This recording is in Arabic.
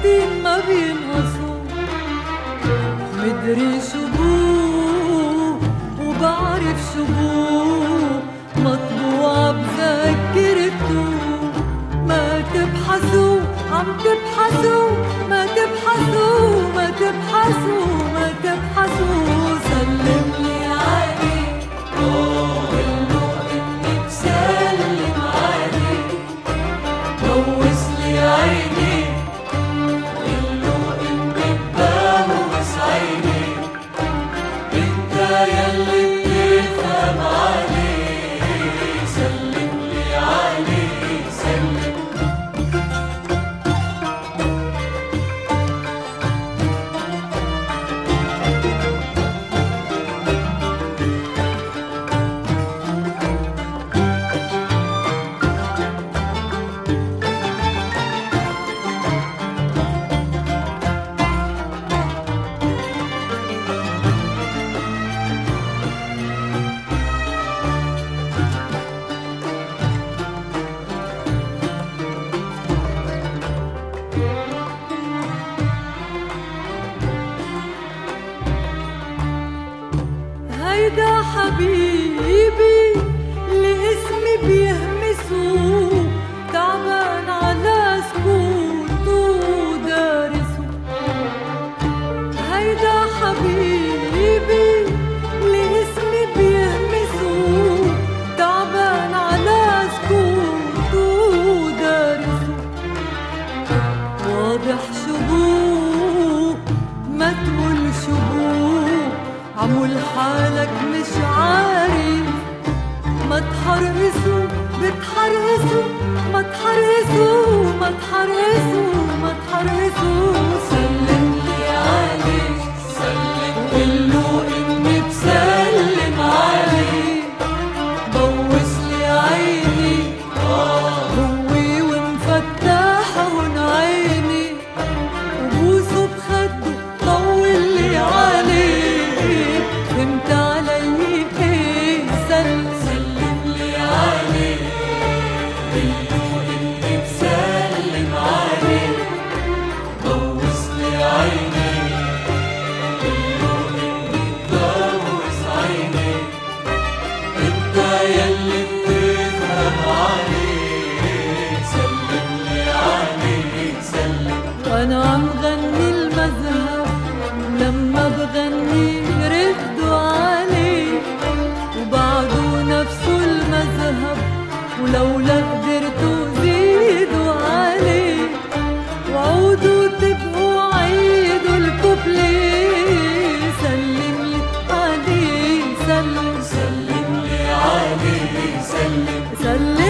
عارفين ما بينقصوا، مدري شو بو وبعرف شو بو، مطبوعة بذاكرته. ما تبحثوا عم تبحثوا، ما تبحثوا ما تبحثوا ما تبحثوا. سلم لي عليك قله اني بسلم عليك، بوس لي عينيك قله اني ببوس عينيك، انت يلي بتفهم عليك. سلم لي عليك سلم. هيدا حبيبي اللي اسمي بيهمسه، تعبان على سكوته دارسه. هيدا حبيبي اللي اسمي بيهمسه، تعبان على سكوته دارسه. واضح شبوه ما تقول شبوه، عمول حالك مش عارف. ما تحرقسوا بتحرقسوا، ما تحرقسوا ما تحرقسوا ما تحرقسوا. سلم لي عليك سلم، قله اني بسلم عليك، بوس لي عيني هوي ومفتحون عيني، وبوسه بخده طول لي عليه. فهمت علي ايه؟ سلم لي عليك قله اني بسلم عليك، بوس لي عيني قله اني ببوس عيني، انت يلي بتفهم عليك. سلم لي عليك سلم. وانا عم غني المذهب، لما بغني ردوا عليه، وبعدوا نفسه المذهب، ولولا قدرتوا زيدوا عليه. وعودوا تبقوا عيدوا الكوبليه. سلم لي عليه سلم، سلم لي عليه سلم، سلم